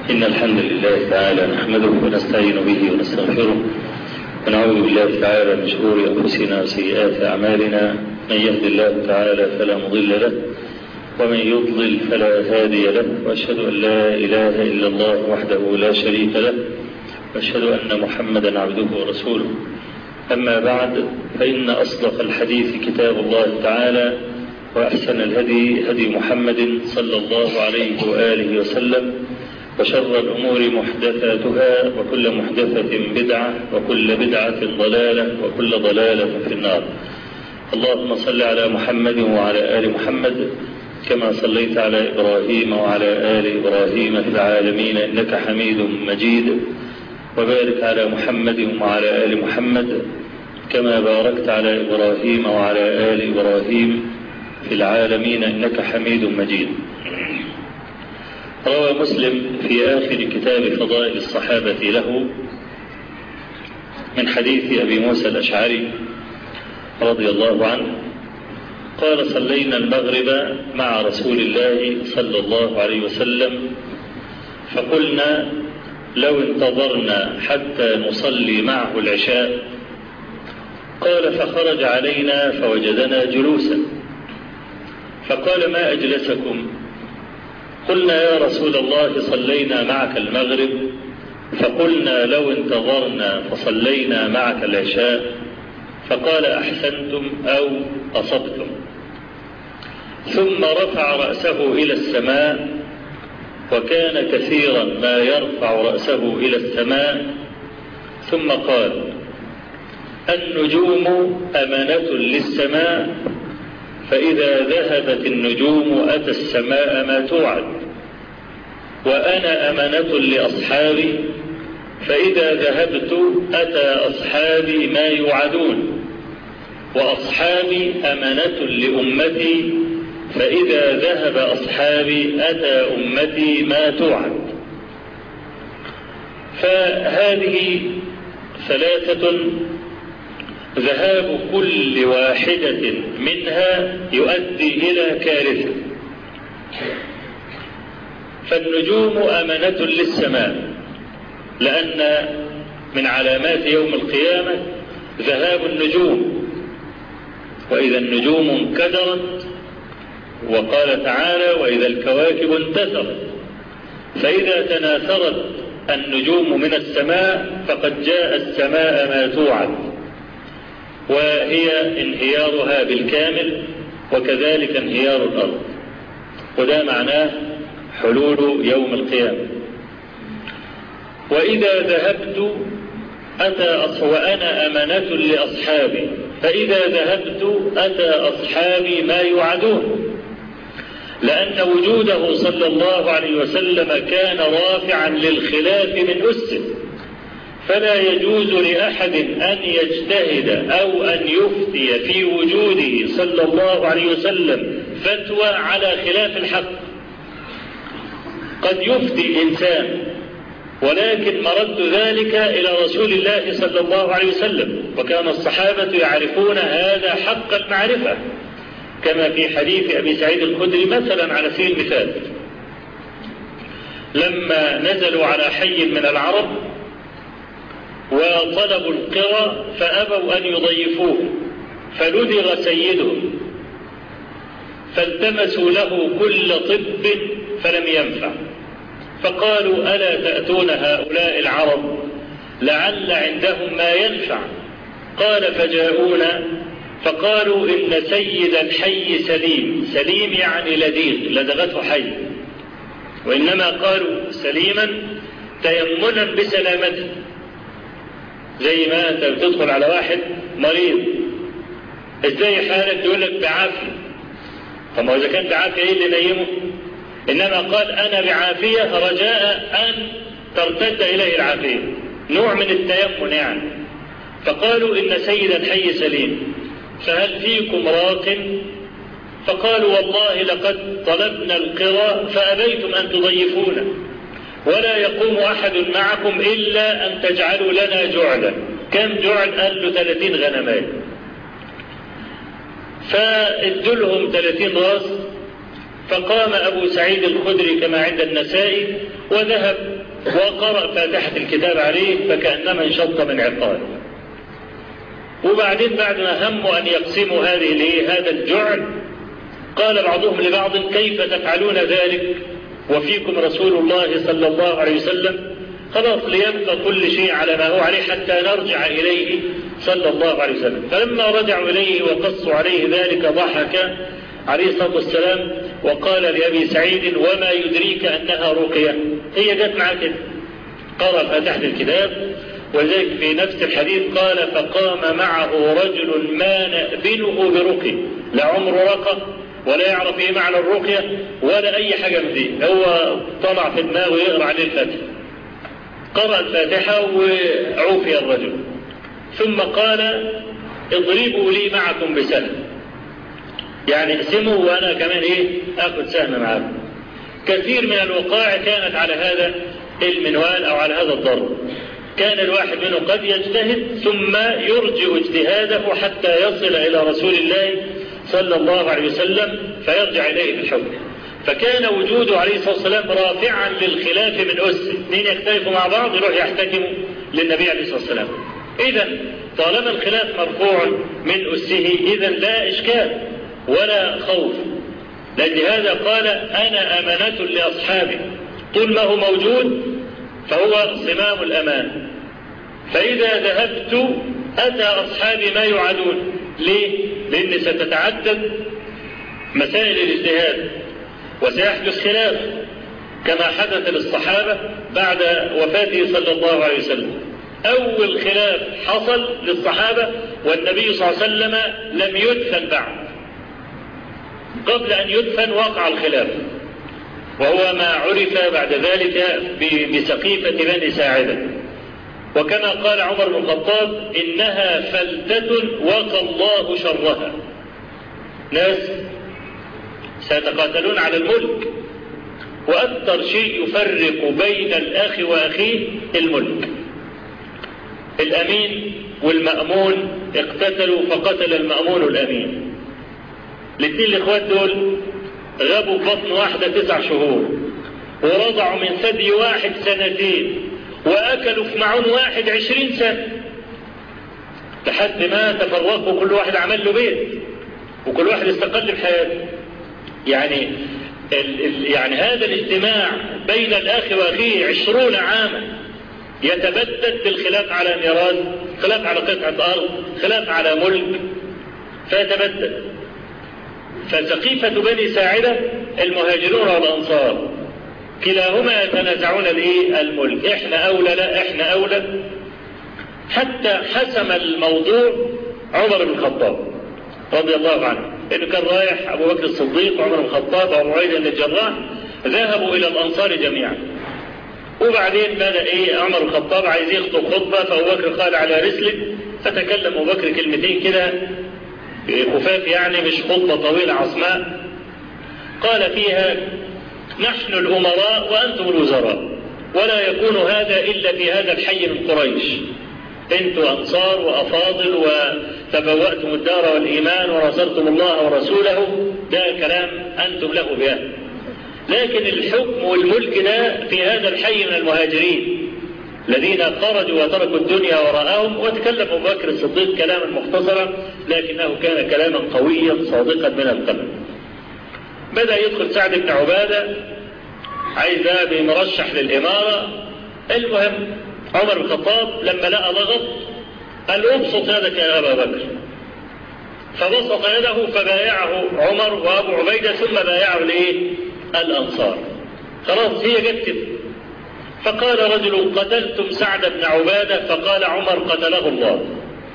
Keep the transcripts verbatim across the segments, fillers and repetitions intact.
إن الحمد لله تعالى نحمده ونستعين به ونستغفره ونعوذ بالله تعالى من شرور أنفسنا وسيئات أعمالنا. من يهد الله تعالى فلا مضل له ومن يضلل فلا هادي له، وأشهد أن لا إله إلا الله وحده لا شريك له، وأشهد أن محمدا عبده ورسوله. أما بعد، فإن أصدق الحديث كتاب الله تعالى، وأحسن الهدي هدي محمد صلى الله عليه وآله وسلم، وشر الأمور محدثاتها، وكل محدثة بدعة، وكل بدعة ضلالة، وكل ضلالة في النار. اللهم صل على محمد وعلى آل محمد كما صليت على إبراهيم وعلى آل إبراهيم في العالمين إنك حميد مجيد، وبارك على محمد وعلى آل محمد كما باركت على إبراهيم وعلى آل إبراهيم في العالمين إنك حميد مجيد. روى مسلم في آخر كتاب فضائل الصحابة له من حديث أبي موسى الأشعري رضي الله عنه قال: صلينا المغرب مع رسول الله صلى الله عليه وسلم، فقلنا لو انتظرنا حتى نصلي معه العشاء. قال: فخرج علينا فوجدنا جلوسا، فقال: ما أجلسكم؟ قلنا: يا رسول الله صلينا معك المغرب، فقلنا لو انتظرنا فصلينا معك العشاء. فقال: أحسنتم أو أصبتم. ثم رفع رأسه إلى السماء، وكان كثيرا ما يرفع رأسه إلى السماء، ثم قال: النجوم أمانة للسماء، فإذا ذهبت النجوم أتى السماء ما توعد، وأنا أمانة لأصحابي، فإذا ذهبت أتى أصحابي ما يوعدون، وأصحابي أمانة لأمتي، فإذا ذهب أصحابي أتى أمتي ما توعد. فهذه ثلاثة ذهاب كل واحدة منها يؤدي إلى كارثة. فالنجوم أمانة للسماء، لأن من علامات يوم القيامة ذهاب النجوم، وإذا النجوم انكدرت، وقال تعالى: وإذا الكواكب انتثرت. فإذا تناثرت النجوم من السماء فقد جاء السماء ما توعد، وهي انهيارها بالكامل، وكذلك انهيار الأرض، وده معناه حلول يوم القيامة. وإذا ذهبت أتى وأنا أمانة لأصحابي، فإذا ذهبت أتى أصحابي ما يوعدون، لأن وجوده صلى الله عليه وسلم كان رافعا للخلاف من أسه، فلا يجوز لأحد أن يجتهد أو أن يفتي في وجوده صلى الله عليه وسلم فتوى على خلاف الحق. قد يفتي إنسان، ولكن مرد ذلك إلى رسول الله صلى الله عليه وسلم، وكان الصحابة يعرفون هذا حق المعرفة، كما في حديث أبي سعيد الخدري مثلا على سبيل المثال، لما نزلوا على حي من العرب وطلبوا القرى فأبوا أن يضيفوه، فلدغ سيدهم، فالتمسوا له كل طب فلم ينفع، فقالوا: ألا تأتون هؤلاء العرب لعل عندهم ما ينفع؟ قال: فجاءونا فقالوا: إن سيد الحي سليم. سليم يعني لديغ، لدغته حي، وإنما قالوا سليما تيمنا بسلامته، زي ما أنت بتدخل على واحد مريض: ازاي حالك؟ يقول لك بعافية. طب إذا كان بعافية ايه اللي نيمه؟ إنما قال: أنا بعافية رجاء أن ترتد إليه العافية، نوع من التيمن يعني. فقالوا: إن سيد الحي سليم، فهل فيكم راق؟ فقالوا: والله لقد طلبنا القرى فأبيتم أن تضيفونا، ولا يقوم أحد معكم إلا أن تجعلوا لنا جعلا. كم جعل؟ قال له ثلاثين غنمات. فادوا لهم ثلاثين راس، فقام أبو سعيد الخدري كما عند النسائي وذهب وقرأ فاتحة الكتاب عليه فكأنما انشط من عقال. وبعدين بعد ما هموا أن يقسموا هذه هذا الجعل قال بعضهم لبعض كيف تفعلون ذلك وفيكم رسول الله صلى الله عليه وسلم؟ خلاص ليبقى كل شيء على ما هو عليه حتى نرجع إليه صلى الله عليه وسلم. فلما رجعوا إليه وقصوا عليه ذلك ضحك عليه الصلاة والسلام وقال لأبي سعيد وما يدريك أنها رقية؟ هي جت معك كده. قرأ فاتحة الكتاب. وذلك في نفس الحديث قال فقام معه رجل ما نأبنه برقي، لا عمره رقى ولا يعرف ايه معنى الرقية ولا اي حاجة من دي، هو طلع في دماغه يقرأ عليه الفاتحة. قرأ الفاتحة وعوفي الرجل، ثم قال اضربوا لي معكم بسهم، يعني اقسموا وانا كمان ايه اخذ سهم معاكم. كثير من الوقائع كانت على هذا المنوال او على هذا الضرب. كان الواحد منه قد يجتهد ثم يرجع اجتهاده حتى يصل إلى رسول الله صلى الله عليه وسلم فيرجع إليه بالحكم. فكان وجوده عليه الصلاة والسلام رافعا للخلاف من أسه، اثنين يختلفوا مع بعض يروح يحتكموا للنبي عليه الصلاة والسلام. إذا طالما الخلاف مرفوع من أسه إذا لا إشكال ولا خوف، لأن هذا قال أنا أمانة لأصحابي، طول ما هو موجود فهو صمام الأمان. فإذا ذهبت أتى أصحابي ما يعادون. ليه؟ لأن ستتعدد مسائل الاجتهاد وسيحدث خلاف كما حدث للصحابة بعد وفاته صلى الله عليه وسلم. أول خلاف حصل للصحابة والنبي صلى الله عليه وسلم لم يدفن بعد، قبل أن يدفن وقع الخلاف، وهو ما عرف بعد ذلك بسقيفة بني ساعدة. وكما قال عمر بن الخطاب إنها فلتة وقى الله شرها، ناس سيتقاتلون على الملك، وأكثر شيء يفرق بين الأخ وأخيه الملك. الأمين والمأمون اقتتلوا فقتل المأمون الأمين. الاثنين الإخوات دول غابوا في بطن واحدة تسع شهور، ورضعوا من ثدي واحد سنتين، وأكلوا في معون واحد عشرين سنة، لحد ما تفرقوا كل واحد عمل له بيت وكل واحد استقل بحياته. يعني ال ال يعني هذا الاجتماع بين الأخ وأخيه عشرون عاما يتبدد بالخلاف على ميراث، خلاف على قطعة أرض، خلاف على ملك، فيتبدد. فسقيفة بني ساعدة المهاجرون والأنصار كلاهما يتنازعون الايه الملك، احنا أولى لا احنا أولى، حتى حسم الموضوع عمر بن الخطاب رضي الله عنه، انه كان رايح ابو بكر الصديق وعمر بن الخطاب وابو عبيدة بن الجراح ذهبوا الى الانصار جميعا. وبعدين بدا ايه عمر بن الخطاب عايز يخطب خطبه، فابو بكر قال على رسلك، فتكلم ابو بكر كلمتين كده خفاف، يعني مش خطبه طويله عصماء، قال فيها نحن الامراء وانتم الوزراء، ولا يكون هذا الا في هذا الحي من قريش، انتم انصار وافاضل وتبوأتم الدار والايمان ونصرتم الله ورسوله، ده كلام انتم له بأهل. لكن الحكم والملك ده في هذا الحي من المهاجرين الذين خرجوا وتركوا الدنيا وراءهم. وتكلم ابو بكر الصديق كلاما مختصرا لكنه كان كلاما قويا صادقا من القلب. بدأ يدخل سعد بن عبادة عايز بمرشح للإمارة. المهم عمر بن الخطاب لما لقى لغط قال ابسط يدك يا أبا بكر، فبسط يده فبايعه عمر وأبو عبيدة، ثم بايعه لإيه الأنصار. خلاص هي جت كده. فقال رجل قتلتم سعد بن عبادة، فقال عمر قتله الله.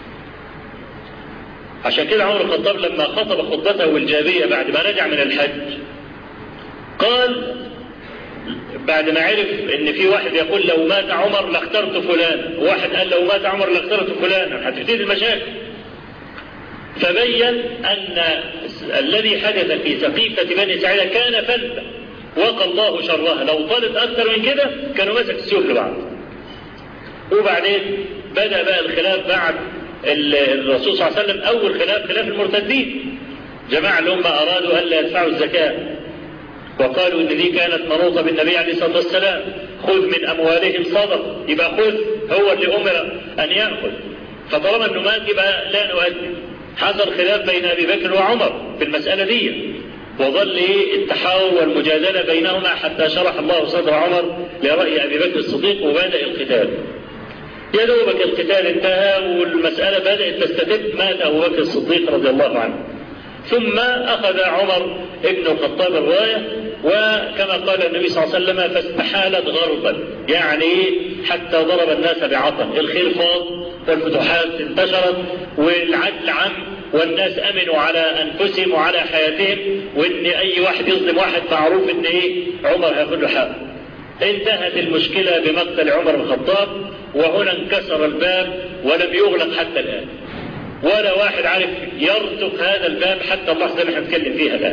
عشان كده عمر بن الخطاب لما خطب خطبته الجابية بعد ما رجع من الحج قال بعد ما عرف ان في واحد يقول لو مات عمر لاخترت فلان، وواحد قال لو مات عمر لاخترت فلان، هتبتدي المشاكل. فبين ان الذي حدث في سقيفة بني ساعدة كان فلتة وقى الله شرها، لو طالت اكثر من كده كانوا مسك السيوف لبعض. وبعدين بدأ بقى الخلاف بعد الرسول صلى الله عليه وسلم. اول خلاف خلاف المرتدين، جماعة اللي هم ارادوا الا يدفعوا الزكاة وقالوا ان دي كانت منوطة بالنبي عليه الصلاة والسلام، خذ من أموالهم صدق، يبقى خذ، هو اللي أمر أن يأخذ. فطالما أنه مات يبقى لا نؤدي. حصل خلاف بين أبي بكر وعمر في المسألة دي، وظل التحاور والمجادلة بينهما حتى شرح الله صدر عمر لرأي أبي بكر الصديق وبدأ القتال. يا دوبك القتال انتهى والمسألة بدأت تستتب، مات أبو بكر الصديق رضي الله عنه. ثم أخذ عمر ابن الخطاب الراية، وكما قال النبي صلى الله عليه وسلم فاستحالت غربا، يعني حتى ضرب الناس بعطن، الخير فاض والفتوحات انتشرت والعدل عم، والناس امنوا على انفسهم وعلى حياتهم، وان اي واحد يظلم واحد معروف ان ايه عمر هياخد له حقه. انتهت المشكلة بمقتل عمر بن الخطاب، وهنا انكسر الباب ولم يغلق حتى الآن، ولا واحد عارف يرتق هذا الباب حتى اللحظة اللي احنا بنتكلم فيها الآن.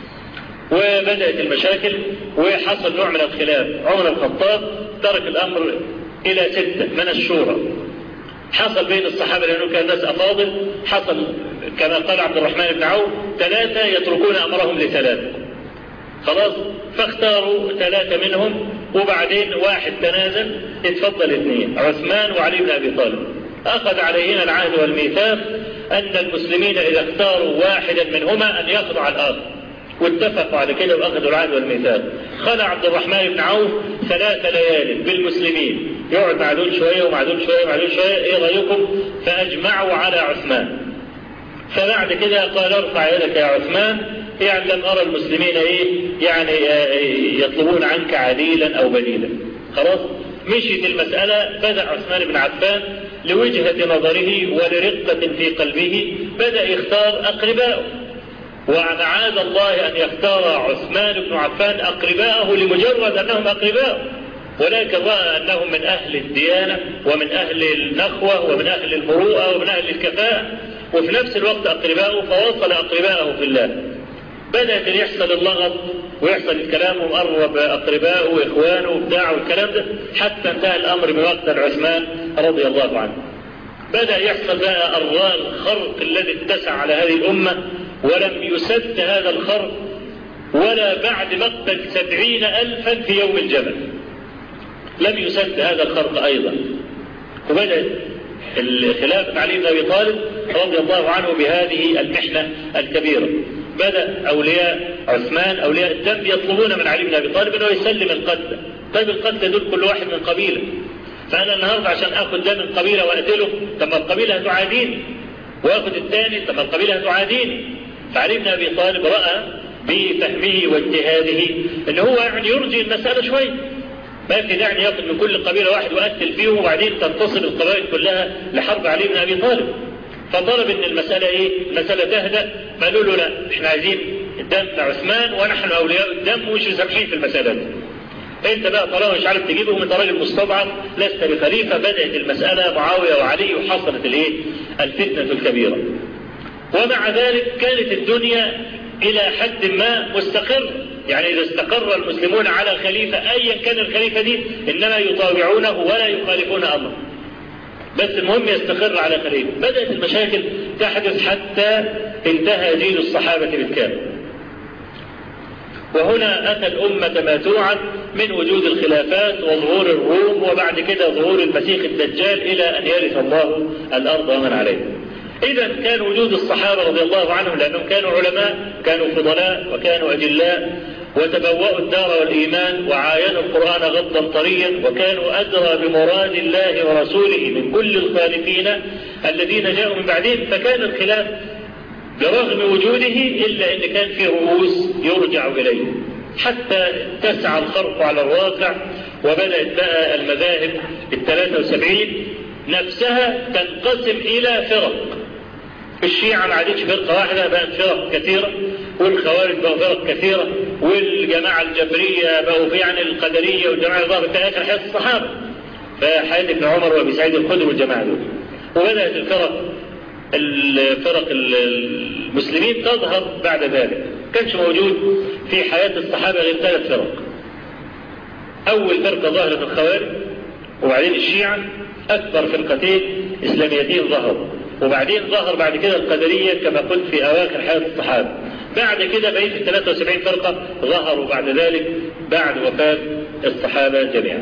وبدأت المشاكل وحصل نوع من الخلاف. عمر بن الخطاب ترك الأمر إلى ستة من الشورى. حصل بين الصحابة لأنه كان ناس أفاضل، حصل كما قال عبد الرحمن بن عوف ثلاثة يتركون أمرهم لثلاثة. خلاص، فاختاروا ثلاثة منهم، وبعدين واحد تنازل، اتفضل اثنين، عثمان وعلي بن أبي طالب. أخذ عليهما العهد والميثاق أن المسلمين إذا اختاروا واحدا منهما أن يخضع الآخر، واتفقوا على كده وأخذوا العهد والميثاق. خلع عبد الرحمن بن عوف ثلاث ليال بالمسلمين، يقعد مع دول شوية ومع دول شوية ومع دول شوية، إيه رأيكم؟ فأجمعوا على عثمان. فبعد كده قال ارفع يدك يا عثمان، يعني لم أرى المسلمين إيه يعني يطلبون عنك عديلا أو بديلا. خلاص، مشيت المسألة. بدأ عثمان بن عفان لوجهة نظره ولرقة في قلبه بدأ يختار أقرباءه، ومعاذ الله أن يختار عثمان بن عفان أقرباءه لمجرد أنهم أقرباءه، ولكن رأى أنهم من أهل الديانة ومن أهل النخوة ومن أهل المروءة ومن أهل الكفاءة، وفي نفس الوقت أقرباءه، فوصل أقرباءه في الله. بدأت يحصل اللغط ويحصل الكلام ومقرب أقرباءه وإخوانه وبتاعه والكلام ده، حتى انتهى الأمر بمقتل عثمان رضي الله عنه. بدأ يحصل بقى أرغال الخرق الذي اتسع على هذه الأمة، ولم يسد هذا الخرق ولا بعد مقتل سبعين ألفا في يوم الجمل لم يسد هذا الخرق أيضا. وبدأت الخلافة علي بن أبي طالب رضي الله عنه بهذه المحنة الكبيرة. بدأ أولياء عثمان أولياء الدم يطلبون من علي بن أبي طالب أنه يسلم القتلى. طيب القتلى دول كل واحد من قبيلة، فأنا النهاردة عشان أخذ دم من قبيلة وأقتله، طب ما القبيلة هتعاديني، وأخذ الثاني، طب ما القبيلة هتعاديني. فعلي بن أبي طالب رأى بفهمه واجتهاده أنه هو يعني يرجي المسألة شوي، ما في داعي ياخذ من كل قبيلة واحد وقتل فيهم وبعدين تنتصر القبائل كلها لحرب علي بن أبي طالب. فطلب ان المسألة ايه؟ المسألة تهدأ. قالوا له لا، احنا عايزين الدم عثمان ونحن اولياء الدم ومش مسامحين في المسألة دي. انت بقى طالما مش عارف تجيبهم، انت راجل مستضعف لست بخليفة. بدأت المسألة معاوية وعلي وحصلت الايه؟ الفتنة الكبيرة. ومع ذلك كانت الدنيا الى حد ما مستقر، يعني اذا استقر المسلمون على خليفة ايا كان الخليفة دي انما يطاوعونه ولا يخالفون امره، بس المهم يستقر على خليفة. بدأت المشاكل تحدث حتى انتهى جيل الصحابة بالكامل. وهنا أتى الأمة ما توعد من وجود الخلافات وظهور الروم، وبعد كده ظهور المسيح الدجال، إلى أن يرث الله الأرض ومن عليها. إذا كان وجود الصحابة رضي الله عنهم لأنهم كانوا علماء، كانوا فضلاء وكانوا أجلاء، وتبوأوا الدار والإيمان وعاينوا القرآن غضا طريا، وكانوا أدرى بمراد الله ورسوله من كل الخالفين الذين جاءوا من بعدهم. فكان الخلاف برغم وجوده إلا أن كان فيه رؤوس يرجع إليه حتى تسعى الخرق على الواقع. وبدأت بقى المذاهب الثلاثة وسبعين نفسها تنقسم إلى فرق. الشيعة ما عادتش فرقة واحدة، بقت فرق كثيرة، والخوارج بقوا فرق كثيرة، والجماعة الجبرية بقوا في يعني القدرية، والجماعة الظاهرة في آخر حياة الصحابة فحياة ابن عمر وابي سعيد الخدري والجماعة دول. وبدأت الفرق الفرق المسلمين تظهر بعد ذلك. كانش موجود في حياة الصحابة غير ثلاث فرق. أول فرقة ظهرت الخوارج، وبعدين الشيعة، أكبر فرقتين إسلاميتين ظهروا، وبعدين ظهر بعد كده القدرية كما قلت في أواخر حياة الصحابة. بعد كده بقيت الثلاثة وسبعين فرقة ظهروا بعد ذلك بعد وفاة الصحابة جميعا.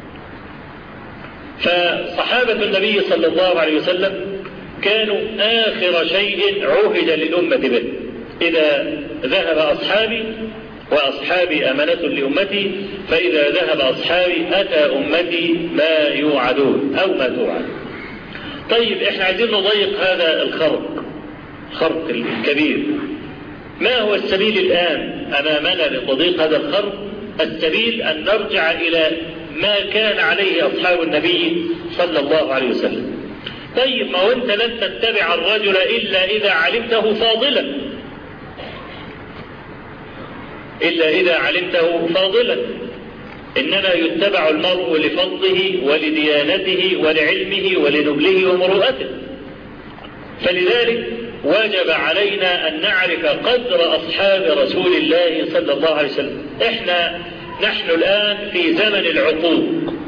فصحابة النبي صلى الله عليه وسلم كانوا آخر شيء عهد للأمة به. إذا ذهب أصحابي وأصحابي أمانة لأمتي، فإذا ذهب أصحابي أتى أمتي ما يوعدون أو ما توعد. طيب إحنا عايزين نضيق هذا الخرق، الخرق الكبير. ما هو السبيل الآن أمامنا لتضييق هذا الخرق؟ السبيل أن نرجع إلى ما كان عليه أصحاب النبي صلى الله عليه وسلم. طيب ما هو أنت لن تتبع الرجل إلا إذا علمته فاضلا، إلا إذا علمته فاضلا. إنما يتبع المرء لفضله ولديانته ولعلمه ولنبله ومروءته. فلذلك وجب علينا أن نعرف قدر أصحاب رسول الله صلى الله عليه وسلم. إحنا نحن الآن في زمن العقوق،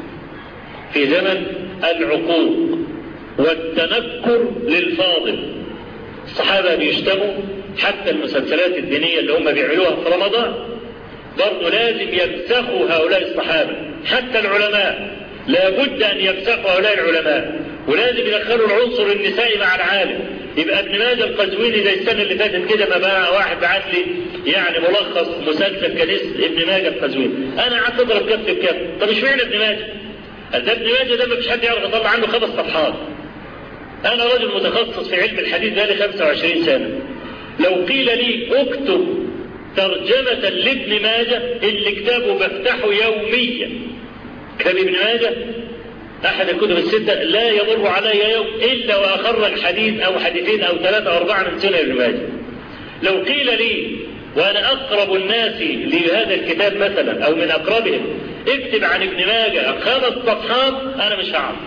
في زمن العقوق والتنكر للفاضل. الصحابة بيشتموا، حتى المسلسلات الدينية اللي هم بيعملوها في رمضان برضو لازم يمسخوا هؤلاء الصحابة. حتى العلماء لابد أن يمسخوا هؤلاء العلماء، ولازم يدخلوا العنصر النسائي مع العالم. يبقى ابن ماجه القزويني زي السنة اللي فاتت كده ما بقى واحد بعت لي يعني ملخص مسلسل كان اسمه ابن ماجه القزويني، أنا قعدت أضرب كف بكف. طب مش معنى ابن ماجه؟ ده ابن ماجه ده ما فيش حد يعرف يطلع عنه خمس صفحات. أنا رجل متخصص في علم الحديث بقالي خمسة وعشرين سنة. لو قيل لي اكتب ترجمة لابن ماجه اللي كتابه بفتحه يوميا، كتاب ابن ماجه أحد الكتب الستة لا يمر علي يوم إلا وأخرج حديث أو حديثين أو ثلاثة أو أربعة من سنة ابن ماجه. لو قيل لي وأنا أقرب الناس لهذا الكتاب مثلا أو من أقربهم اكتب عن ابن ماجه خمس صفحات، أنا مش هعرف.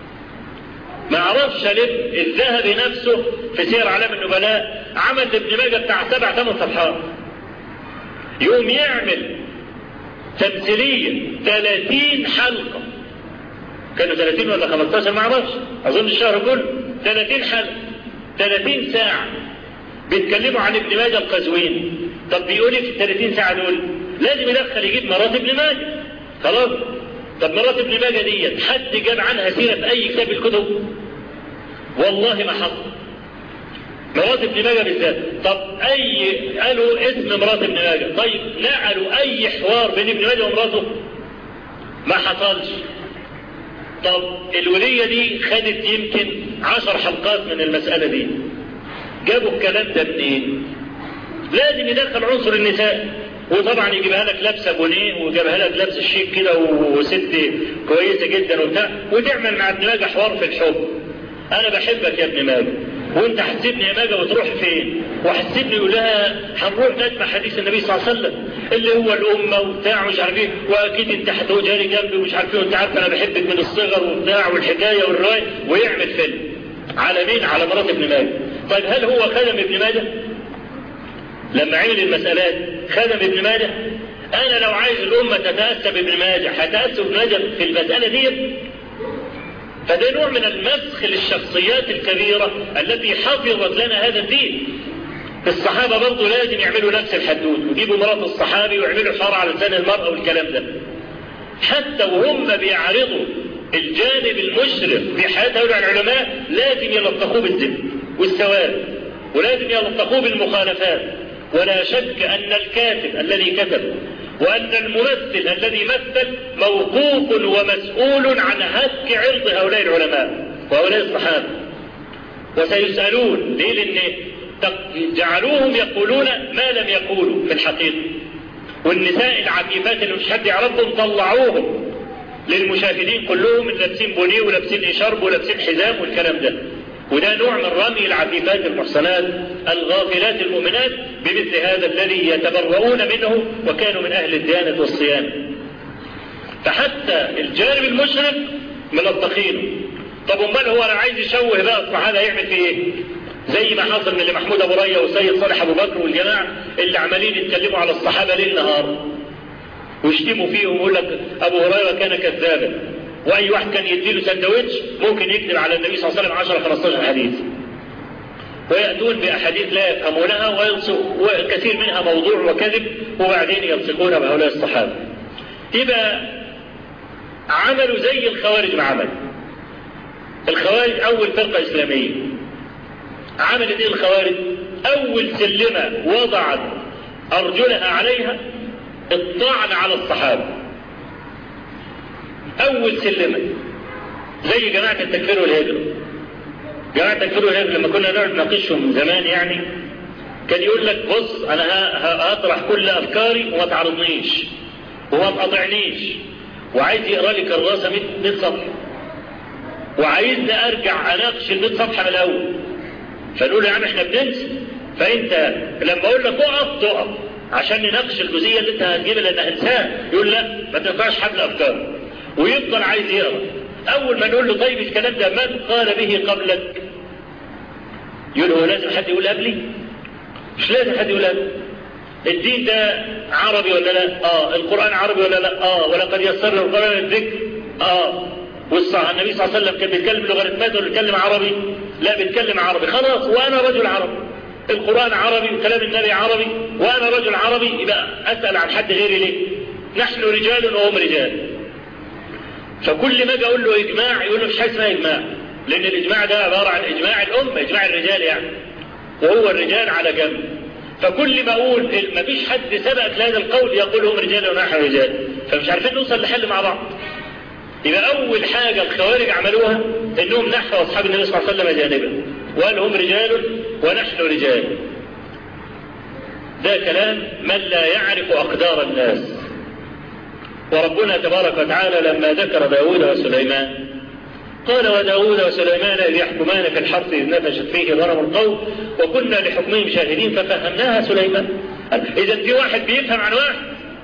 ما عرفش ليه الذهبي نفسه في سير أعلام النبلاء عمل لابن ماجه بتاع سبع ثمان صفحات. يوم يعمل تمثيلية ثلاثين حلقة، كانوا ثلاثين ولا خمستاشر ما اعرفش، اظن الشهر كله ثلاثين حلقة، ثلاثين ساعة بيتكلموا عن ابن ماجه القزويني. طب بيقول لي في الثلاثين ساعة دول لازم يدخل يجيب مرات ابن ماجه، خلاص. طب مرات ابن ماجه ديت حد جاب عنها سيرة في اي كتاب الكتب؟ والله ما حصل. مرات ابن ماجه بالذات. طب اي قالوا اسم مرات ابن ماجه، طيب نقلوا اي حوار بين ابن ماجه ومراته؟ ما حصلش. طب الولية دي خدت يمكن عشر حلقات من المسألة دي، جابوا الكلام ده منين؟ لازم يدخل عنصر النساء، وطبعا يجيبها لك لابسه بونيه ويجيبها لك لابسه شيك كده وست كويسه جدا وبتاع، وتعمل مع ابن ماجه حوار في الحب. انا بحبك يا ابن ماجه، وانت هتسيبني يا ماجه وتروح فين؟ وهتسيبني يقول لها هنروح نسمع حديث النبي صلى الله عليه وسلم اللي هو الامه وبتاع ومش عارف ايه، واكيد انت هتوجهلي جنبي ومش عارف ايه، وانت عارف انا بحبك من الصغر وبتاع والحكايه والروايه، ويعمل فيلم على مين؟ على مرات ابن ماجه. طيب هل هو خدم ابن ماجه؟ لما عمل المسألات خدم ابن ماجه؟ انا لو عايز الامه تتاسى بابن ماجه هتاسى ابن ماجه في المساله دي؟ فده نوع من المسخ للشخصيات الكبيرة التي حفظت لنا هذا الدين. الصحابة برضو لازم يعملوا نفس الحدود، ويجيبوا مرات الصحابي ويعملوا حوار على لسان المرأة والكلام ده. حتى وهم بيعرضوا الجانب المشرف في حياة هؤلاء العلماء لازم يلطخوه بالذم والسواد، ولازم يلطخوه بالمخالفات. ولا شك أن الكاتب الذي كتب وأن الممثل الذي مثل موقوف ومسؤول عن هتك عرض هؤلاء العلماء وهؤلاء الصحابة، وسيسألون. ليه؟ لأن جعلوهم يقولون ما لم يقولوا في الحقيقة. والنساء العفيفات اللي مش حد يعرفهم طلعوهم للمشاهدين كلهم اللي لابسين بونيه ولابسين إشارب ولابسين حزام والكلام ده. وده نوع من رمي العفيفات المحصنات الغافلات المؤمنات بمثل هذا الذي يتبرؤون منه وكانوا من أهل الديانة والصيانة. فحتى الجانب المشرف ملطخينه. طب امال هو انا عايز يشوه بقى الصحابه يعمل فيه ايه؟ زي ما حصل من محمود ابو ريا وسيد صالح ابو بكر والجماعه اللي عمالين يتكلموا على الصحابه ليل نهار ويشتموا فيهم ويقول لك ابو هريره كان كذابا، واي واحد كان يديله سندوتش ممكن يكذب على النبي صلى الله عليه وسلم عشرة خمستاشر حديث، ويأتون بأحاديث لا يفهمونها وكثير منها موضوع وكذب، وبعدين يلصقون بهؤلاء الصحابة. يبقى عملوا زي الخوارج ما عملوا. الخوارج أول فرقة إسلامية عملت إيه الخوارج؟ أول سلمة وضعت أرجلها عليها الطعن على الصحابة. أول سلمة زي جماعة التكفير والهجرة. جماعة التكفير والهجرة لما كنا نقعد نناقشهم زمان يعني كان يقول لك بص أنا هطرح كل أفكاري وما تعرضنيش وما تقاطعنيش، وعايز يقرأ لي كراسة مئة صفحة وعايزني أرجع أناقش ال مئة صفحة من الأول. فنقول له يا عم إحنا بننسى، فأنت لما أقول لك اقف تقف عشان نناقش الجزئية اللي أنت هتجيبها لأن هنساها. يقول لا ما تنفعش حبل أفكار ويفضل عايز يقرأ. أول ما نقول له طيب الكلام ده من قال به قبلك؟ يقول هو لازم حد يقول قبلي؟ مش لازم حد يقول قبلي. الدين ده عربي ولا لا؟ آه. القرآن عربي ولا لا؟ آه. ولقد يسرنا القرآن للذكر. آه. والصح النبي صلى الله عليه وسلم كان بيتكلم لغة ماذا ولا بيتكلم عربي؟ لا بيتكلم عربي. خلاص وأنا رجل عربي. القرآن عربي وكلام النبي عربي وأنا رجل عربي، يبقى أسأل عن حد غيري ليه؟ نحن رجال وهم رجال. فكل ما اجي اقول له اجماع يقول له مش حاجه اسمها اجماع، لان الاجماع ده عباره عن اجماع الامه، اجماع الرجال يعني، وهو الرجال على جنب. فكل ما اقول ما فيش حد سبق لهذا القول يقول هم رجال ونحن رجال، فمش عارفين نوصل لحل مع بعض. يبقى اول حاجه الخوارج عملوها انهم نحوا اصحاب النبي صلى الله عليه وسلم جانبا وقال هم رجال ونحن رجال. ده كلام من لا يعرف اقدار الناس. وربنا تبارك وتعالى لما ذكر داود وسليمان قال وداود وسليمان إذ يحكمان في الحرث إذ نفشت فيه غنم القوم وكنا لحكمهم شاهدين ففهمناها سليمان. إذا في واحد بيفهم عن واحد،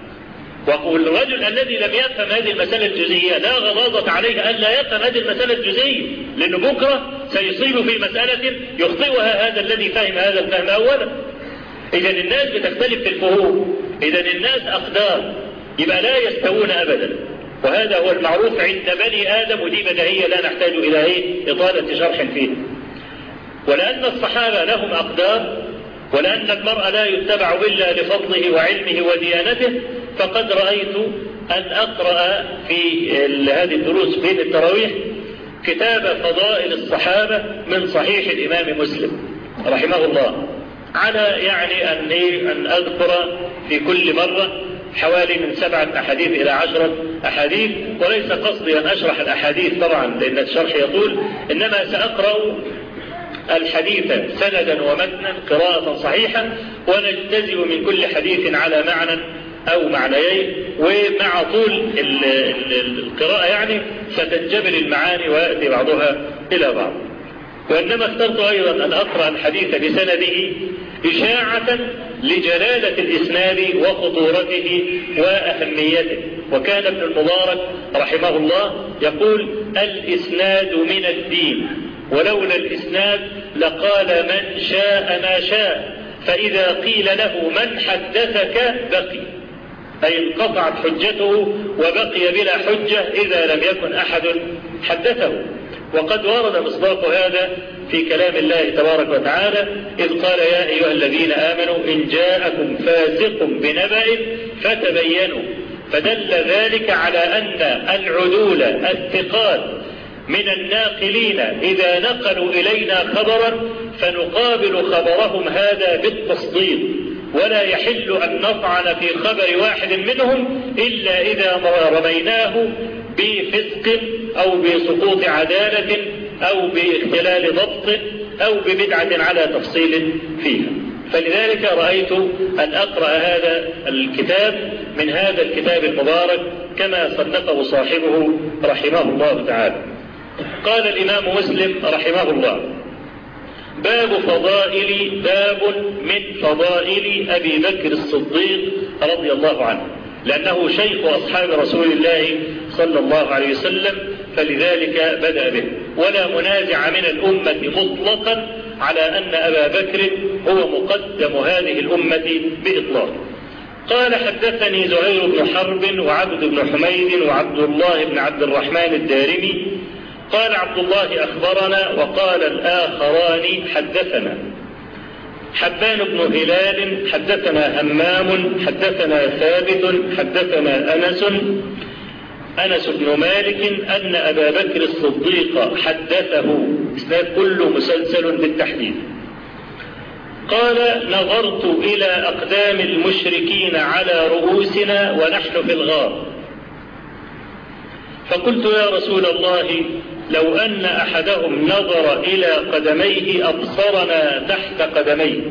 والرجل الذي لم يفهم هذه المسألة الجزئية لا غضاضة عليه أن لا يفهم هذه المسألة الجزئية، لأنه بكرة سيصيب في مسألة يخطئها هذا الذي فهم هذا الفهم أولا. إذا الناس بتختلف في الفهوم، إذا الناس أقدار، يبقى لا يستوون أبدا. وهذا هو المعروف عند بني آدم، ودي بديهية لا نحتاج إلى إيه إطالة شرح فيه. ولأن الصحابة لهم أقدار، ولأن المرء لا يتبع إلا لفضله وعلمه وديانته، فقد رأيت أن أقرأ في هذه الدروس بين التراويح كتاب فضائل الصحابة من صحيح الإمام مسلم رحمه الله، على يعني أن, أن أذكر في كل مرة حوالي من سبعة أحاديث إلى عشرة أحاديث، وليس قصدي أن أشرح الأحاديث طبعا لأن الشرح يطول، إنما سأقرأ الحديث سندا ومتنا قراءة صحيحة، ونجتزئ من كل حديث على معنى أو معنيين، ومع طول القراءة يعني ستنجبر المعاني ويأتي بعضها إلى بعض. وإنما اخترت أيضا أن أقرأ الحديث بسنده إشاعة لجلالة الإسناد وخطورته وأهميته. وكان ابن المبارك رحمه الله يقول الإسناد من الدين، ولولا الإسناد لقال من شاء ما شاء، فإذا قيل له من حدثك بقي، أي انقطعت حجته وبقي بلا حجة إذا لم يكن أحد حدثه. وقد ورد مصداق هذا في كلام الله تبارك وتعالى إذ قال يا أيها الذين آمنوا إن جاءكم فاسق بنبأ فتبينوا، فدل ذلك على أن العدول الثقات من الناقلين إذا نقلوا إلينا خبرا فنقابل خبرهم هذا بالتصديق، ولا يحل أن نطعن في خبر واحد منهم إلا إذا رميناه بفسق أو بسقوط عدالة أو باختلال ضبط أو ببدعة على تفصيل فيها. فلذلك رأيت أن أقرأ هذا الكتاب من هذا الكتاب المبارك كما صنفه صاحبه رحمه الله تعالى. قال الإمام مسلم رحمه الله باب فضائل باب من فضائل أبي بكر الصديق رضي الله عنه، لأنه شيخ أصحاب رسول الله صلى الله عليه وسلم، فلذلك بدأ به. ولا منازع من الأمة مطلقا على أن أبا بكر هو مقدم هذه الأمة بإطلاق. قال حدثني زهير بن حرب وعبد بن حميد وعبد الله بن عبد الرحمن الدارمي قال عبد الله أخبرنا وقال الآخران حدثنا. حبان بن هلال حدثنا همام حدثنا ثابت حدثنا أنس أنس بن مالك أن أبا بكر الصديق حدثه، إسناد كله مسلسل بالتحديد، قال: نظرت إلى أقدام المشركين على رؤوسنا ونحن في الغار، فقلت: يا رسول الله، لو أن أحدهم نظر إلى قدميه أبصرنا تحت قدميه.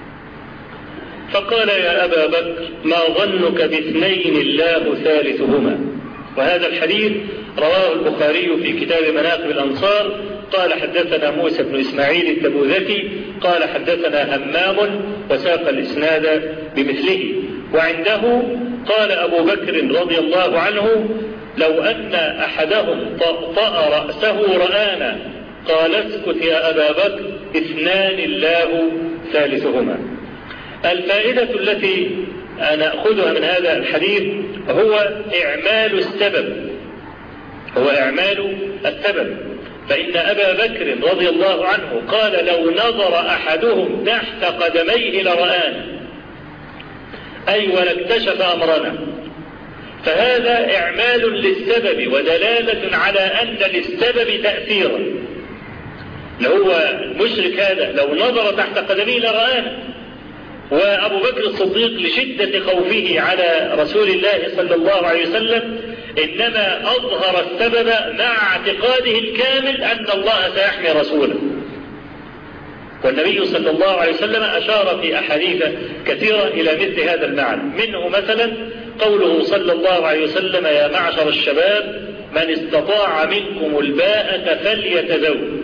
فقال: يا أبا بكر، ما ظنك باثنين الله ثالثهما؟ وهذا الحديث رواه البخاري في كتاب مناقب الأنصار. قال: حدثنا موسى بن إسماعيل التبوذكي قال: حدثنا همام، وساق الإسناد بمثله. وعنده قال أبو بكر رضي الله عنه: لو أن أحدهم طأطأ رأسه رآنا. قال: اسكت يا أبا بكر، اثنان الله ثالثهما. الفائدة التي نأخذها من هذا الحديث هو إعمال السبب، هو إعمال السبب. فإن أبا بكر رضي الله عنه قال: لو نظر أحدهم تحت قدميه لرآنا، أي ولاكتشف أمرنا. فهذا إعمال للسبب ودلالة على أن للسبب تأثيرا. لو هو المشرك هذا لو نظر تحت قدميه لرآنا، وأبو بكر الصديق لشدة خوفه على رسول الله صلى الله عليه وسلم إنما أظهر السبب مع اعتقاده الكامل أن الله سيحمي رسوله. والنبي صلى الله عليه وسلم أشار في أحاديث كثيرة إلى مثل هذا المعنى، منه مثلا قوله صلى الله عليه وسلم: يا معشر الشباب، من استطاع منكم الباءة فليتزوج.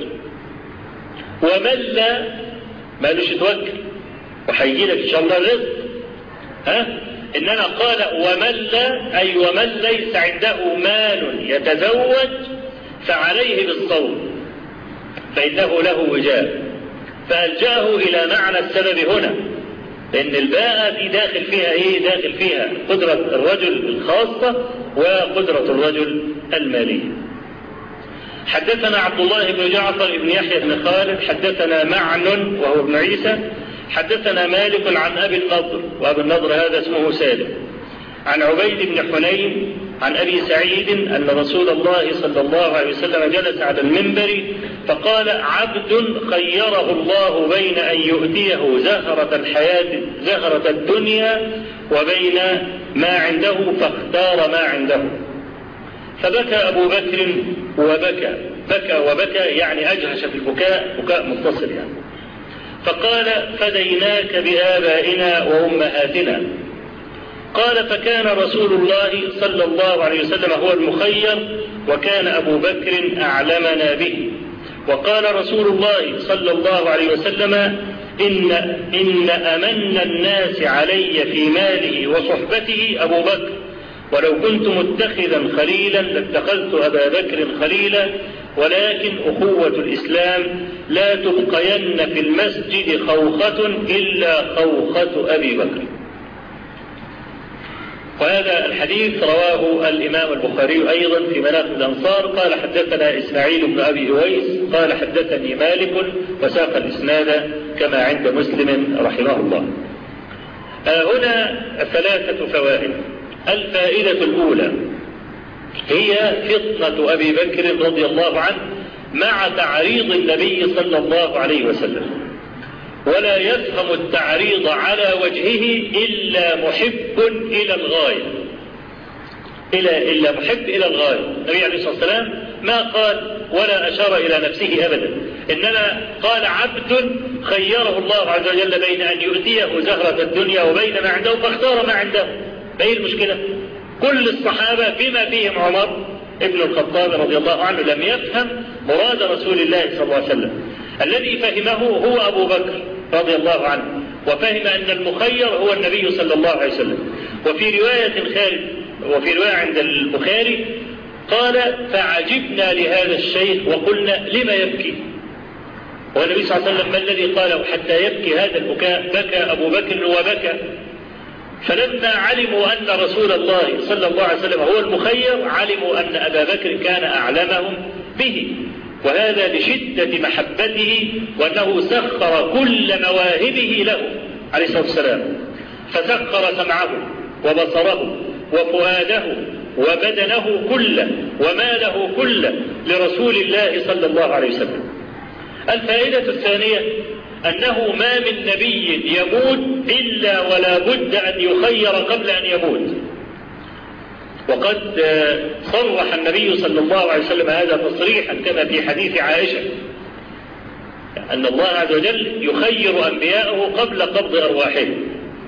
ومن لا مالوش يتوكل وحيجي لك إن شاء الله الرزق، ها؟ إنما قال: ومن لا، أي ومن ليس عنده مال يتزوج فعليه بالصوم فإنه له وجاء. فألجأه إلى معنى السبب هنا، لأن الباءة دي داخل فيها إيه؟ داخل فيها قدرة الرجل الخاصة وقدرة الرجل المالية. حدثنا عبد الله بن جعفر بن يحيى بن خالد حدثنا معن وهو ابن عيسى حدثنا مالك عن أبي النضر، وأبي النضر هذا اسمه سالم، عن عبيد بن حنين عن أبي سعيد أن رسول الله صلى الله عليه وسلم جلس على المنبر فقال: عبد خيره الله بين أن يؤتيه زهرة الحياة زهرة الدنيا وبين ما عنده فاختار ما عنده. فبكى أبو بكر وبكى بكى وبكى يعني أجهش في البكاء، بكاء متصل يعني. فقال: فديناك بآبائنا وأمهاتنا. قال: فكان رسول الله صلى الله عليه وسلم هو المخير، وكان أبو بكر أعلمنا به. وقال رسول الله صلى الله عليه وسلم: إن, إن أمن الناس علي في ماله وصحبته أبو بكر، ولو كنت متخذا خليلا لاتخذت أبا بكر خليلا، ولكن أخوة الإسلام لا تبقين في المسجد خوخة إلا خوخة أبي بكر. وهذا الحديث رواه الإمام البخاري أيضا في مناقب الأنصار. قال: حدثنا إسماعيل بن أبي أويس قال: حدثني مالك، وساق الإسناد كما عند مسلم رحمه الله. هنا ثلاثة فوائد. الفائدة الأولى هي فطنة أبي بكر رضي الله عنه مع تعريض النبي صلى الله عليه وسلم، ولا يفهم التعريض على وجهه إلا محب إلى الغاية، إلا, إلا محب إلى الغاية. النبي عليه الصلاة والسلام ما قال ولا أشار إلى نفسه أبدا، إنما قال: عبد خيره الله عز وجل بين أن يؤتيه زهرة الدنيا وبين ما عنده فاختار ما عنده. فإيه المشكلة؟ كل الصحابة بما فيهم عمر ابن الخطاب رضي الله عنه لم يفهم مراد رسول الله صلى الله عليه وسلم. الذي فهمه هو أبو بكر رضي الله عنه، وفهم أن المخير هو النبي صلى الله عليه وسلم. وفي رواية خالد وفي رواية عند البخاري قال: فعجبنا لهذا الشيخ وقلنا: لما يبكي؟ والنبي صلى الله عليه وسلم ما الذي قاله حتى يبكي هذا البكاء؟ بكى أبو بكر وبكى. فلما علموا أن رسول الله صلى الله عليه وسلم هو المخير علموا أن أبا بكر كان أعلمهم به، وهذا لشدة محبته، وأنه سخر كل مواهبه له عليه الصلاة والسلام، فسخر سمعه وبصره وفؤاده وبدنه كله وماله كله لرسول الله صلى الله عليه وسلم. الفائدة الثانية أنه ما من نبي يموت إلا ولا بد أن يخير قبل أن يموت. وقد صرح النبي صلى الله عليه وسلم هذا تصريحا كما في حديث عائشة أن الله عز وجل يخير أنبياءه قبل قبض أرواحهم.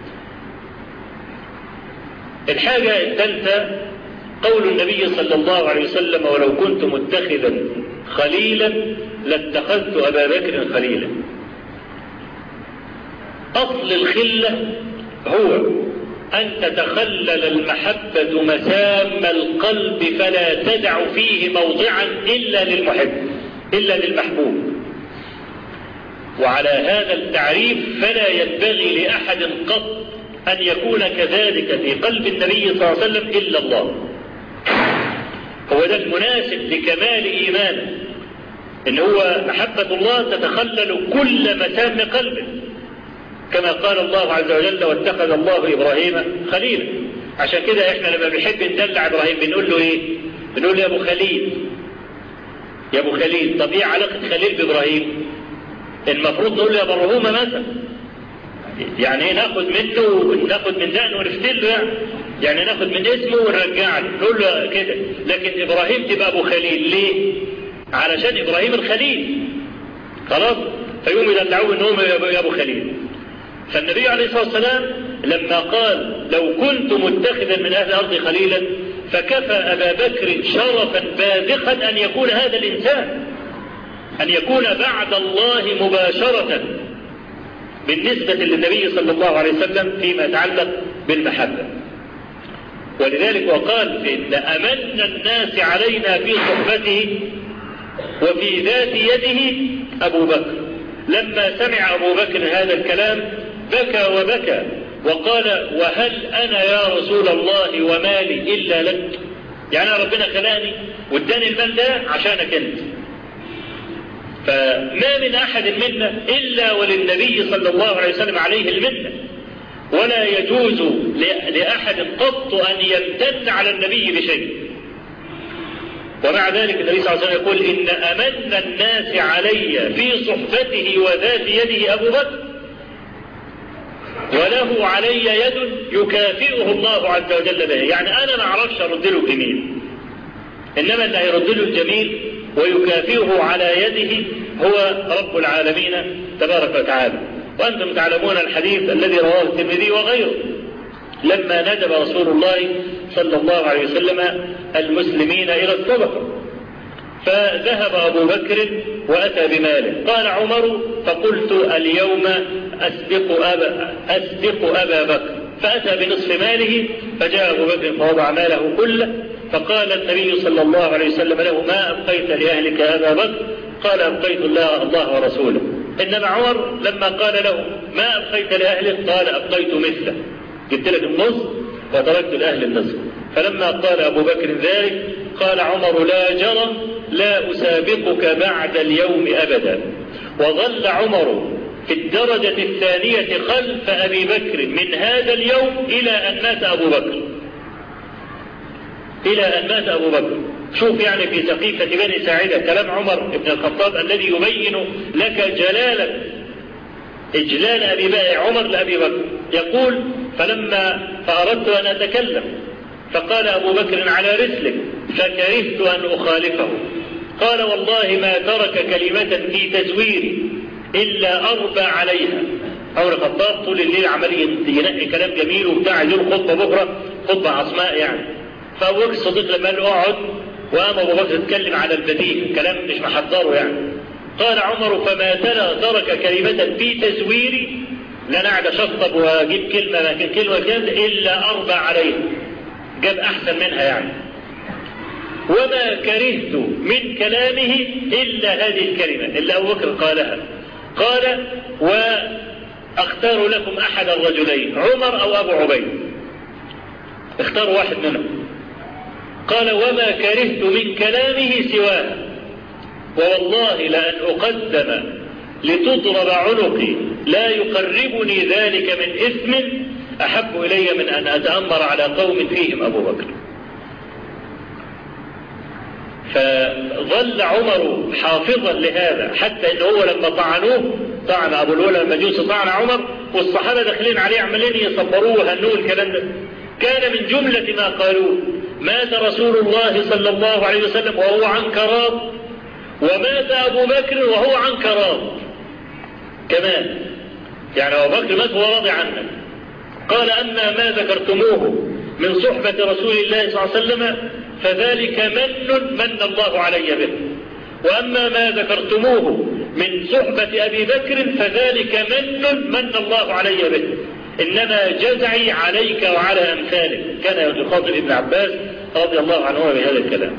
الحاجة الثالثة قول النبي صلى الله عليه وسلم ولو كنت متخذا خليلا لاتخذت أبا بكر خليلا. أصل الخلة هو أن تتخلل المحبة مسام القلب فلا تدع فيه موضعا إلا للمحب إلا للمحبوب. وعلى هذا التعريف فلا ينبغي لأحد قط أن يكون كذلك في قلب النبي صلى الله عليه وسلم إلا الله. هو ده المناسب لكمال إيمانه، إن هو محبة الله تتخلل كل مسام قلبه، كما قال الله عز وجل واتخذ الله إبراهيم خليلا. عشان كده إحنا لما بنحب ندلع إبراهيم بنقول له إيه؟ بنقول له يا أبو خليل يا أبو خليل. طب إيه علاقة خليل بإبراهيم؟ المفروض نقول له يا برهومة مثلا، يعني ناخد منه ناخد من دقنه ونفتله، يعني يعني ناخد من اسمه ونرجع له نقول له كده. لكن إبراهيم تبقى أبو خليل ليه؟ علشان إبراهيم الخليل، خلاص؟ فيقوم يدلعوه إنهم يا أبو خليل. فالنبي عليه الصلاة والسلام لما قال لو كنت متخذا من أهل الأرض خليلا فكفى أبا بكر شرفا باذخا أن يكون هذا الإنسان، أن يكون بعد الله مباشرة بالنسبة للنبي صلى الله عليه وسلم فيما يتعلق بالمحبة. ولذلك وقال إن أمن الناس علينا في صحبته وفي ذات يده أبو بكر. لما سمع أبو بكر هذا الكلام بكى وبكى وقال وهل أنا يا رسول الله ومالي إلا لك؟ يعني ربنا خلاني واداني المال ده عشانك أنت. فما من أحد منا إلا وللنبي صلى الله عليه وسلم عليه المنة، ولا يجوز لأحد قط أن يمتن على النبي بشيء. ومع ذلك النبي صلى الله عليه وسلم يقول إن أمن الناس علي في صحبته وذات يده أبو بكر وله علي يد يكافئه الله عز وجل به. يعني أنا ما أعرفش أرد له الجميل، إنما اللي هيرد له الجميل ويكافئه على يده هو رب العالمين تبارك وتعالى. وأنتم تعلمون الحديث الذي رواه الترمذي وغيره لما ندب رسول الله صلى الله عليه وسلم المسلمين إلى الصدقة، فذهب أبو بكر وأتى بماله. قال عمر فقلت اليوم أسبق أبا, أسبق أبا بكر، فأتى بنصف ماله. فجاء أبو بكر فوضع ماله كله، فقال النبي صلى الله عليه وسلم له ما أبقيت لأهلك أبا بكر؟ قال أبقيت الله, الله ورسوله. إنما عمر لما قال له ما أبقيت لأهلك؟ قال أبقيت مثله، جبت لك النص وتركت الأهل النصف. فلما قال أبو بكر ذلك قال عمر لا جرى لا أسابقك بعد اليوم أبدا. وظل عمر في الدرجة الثانية خلف أبي بكر من هذا اليوم إلى أن مات أبو بكر إلى أن مات أبو بكر. شوف يعني في سقيفة بني ساعدة كلام عمر بن الخطاب الذي يبين لك جلالة إجلال أبي بكر عمر لأبي بكر. يقول فلما فأردت أن أتكلم فقال أبو بكر على رسلك فكرهت أن أخالفه. قال والله ما ترك كلمة في تزويري إلا أربى عليها. عمر الخطاب طول الليل عمليا ينقي كلام جميل وبتاع يقول خطبة بكرة خطبة عصماء يعني. فأبو بكر الصديق لما قال اقعد وقام أبو بكر يتكلم على البديهي كلام مش محضره يعني. قال عمر فما ترك كلمة في تزويري لا نعد شطب واجيب كلمة لكن كلمة كاملة إلا أربى عليها، جاب أحسن منها يعني. وما كرهت من كلامه إلا هذه الكلمة اللي أبو بكر قالها. قال وأختار لكم أحد الرجلين عمر أو أبو عبيد، اختاروا واحد منهم. قال وما كرهت من كلامه سواه، ووالله لأن أقدم لتضرب عنقي لا يقربني ذلك من إثم أحب إلي من أن أتأمر على قوم فيهم أبو بكر. فظل عمر حافظا لهذا، حتى إنه هو لما طعنوه، طعن أبو الولى المجوسي طعن عمر، والصحابة داخلين عليه عمالين يصبروه وهنوه الكلام ده، كان من جملة ما قالوه: مات رسول الله صلى الله عليه وسلم وهو عنكراض، ومات أبو بكر وهو عنكراض كمان، يعني أبو بكر مات وهو راضي عنه. قال: أما ما ذكرتموه من صحبة رسول الله صلى الله عليه وسلم فذلك من من الله علي به، وأما ما ذكرتموه من صحبة أبي بكر فذلك من من الله علي به، إنما جزعي عليك وعلى أمثالك. كان يخاطب ابن عباس رضي الله عنهما بهذا الكلام.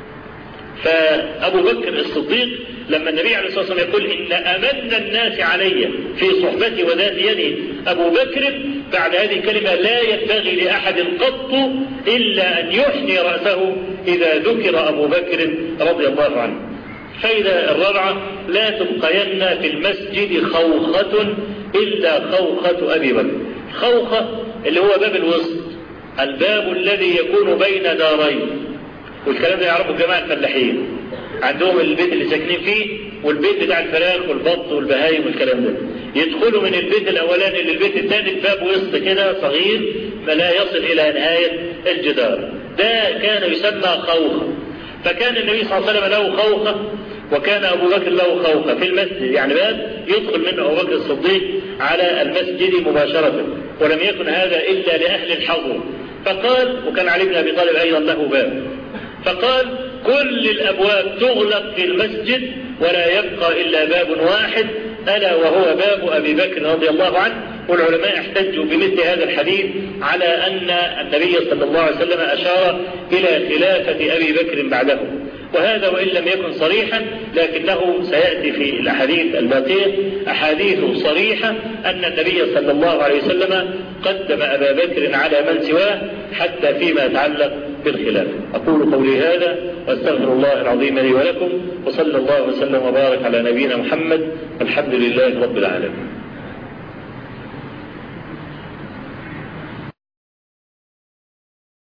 فأبو بكر الصديق لما النبي عليه الصلاة والسلام يقول: إن أمن الناس علي في صحبتي وذات يدي أبو بكر، بعد هذه الكلمة لا ينبغي لأحد قط إلا أن يحني رأسه إذا ذكر أبو بكر رضي الله عنه. فإذا الرابعة: لا تبقين في المسجد خوخة إلا خوخة أبي بكر. خوخة اللي هو باب الوسط، الباب الذي يكون بين دارين، والكلام ده يعرفه جماعة الفلاحين، عندهم البيت اللي ساكنين فيه والبيت بتاع الفراخ والبط والبهايم والكلام ده، يدخلوا من البيت الأولاني للبيت الثاني باب وسط كده صغير ما لا يصل إلى نهاية الجدار، ده كان يسمى خوخة. فكان النبي صلى الله عليه وسلم له خوخة، وكان أبو بكر له خوخة في المسجد، يعني باب يدخل منه أبو بكر الصديق على المسجد مباشرة، ولم يكن هذا إلا لأهل الحظر. فقال، وكان علي بن أبي طالب أيضا له باب، فقال: كل الأبواب تغلق في المسجد ولا يبقى إلا باب واحد، ألا وهو باب أبي بكر رضي الله عنه. والعلماء احتجوا بمثل هذا الحديث على أن النبي صلى الله عليه وسلم أشار إلى خلافة أبي بكر بعده، وهذا وإن لم يكن صريحا لكنه سيأتي في الأحاديث الباقية أحاديث صريحة أن النبي صلى الله عليه وسلم قدم أبا بكر على من سواه حتى فيما يتعلق بالخلافة. أقول قولي هذا وأستغفر الله العظيم لي ولكم، وصلى الله وسلم وبارك على نبينا محمد، والحمد لله رب العالمين.